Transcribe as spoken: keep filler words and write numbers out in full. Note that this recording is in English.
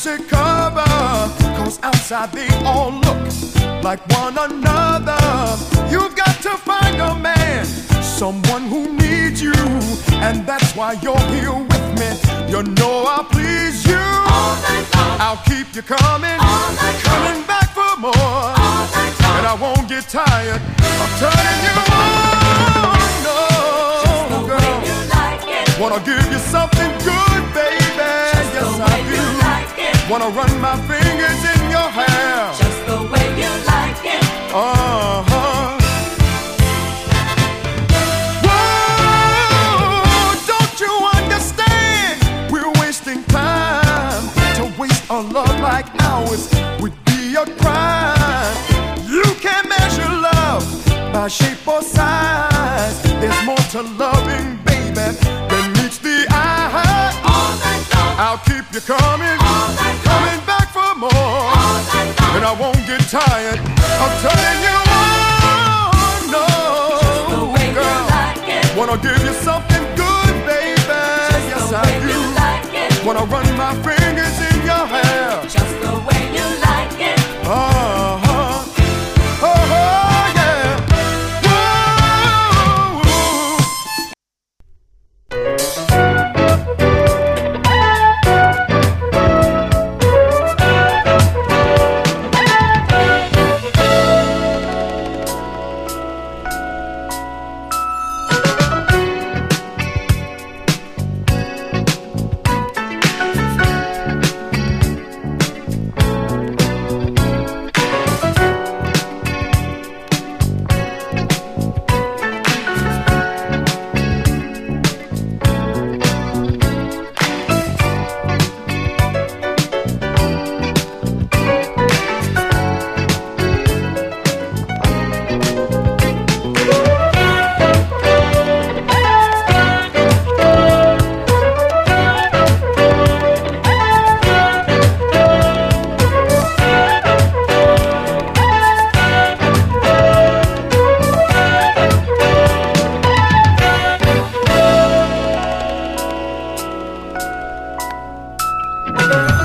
fancy cover, cause outside they all look like one another. You've got to find a man, someone who needs you, and that's why you're here with me. You know I'll please you all night long. I'll keep you coming, all night coming long. Back for more, all night long. And I won't get tired of turning you on. No, just the girl, way you like it. Wanna give you something good, baby. Just yes, the way I do. You like it. Wanna run my fingers in your hair. Just the way you like it. Uh-huh. A love like ours would be a crime. You can't measure love by shape or size. There's more to loving, baby, than meets the eye. All night long. I'll keep you coming, all night long. Coming back for more, all night long. And I won't get tired of turning you on. No, just the way girl, you like it. Wanna give you something good, baby. Just yes, the I way do. You like it. Wanna run my fingers in your hair. Just the way you like it. Uh-huh. Oh, oh, yeah. Bye.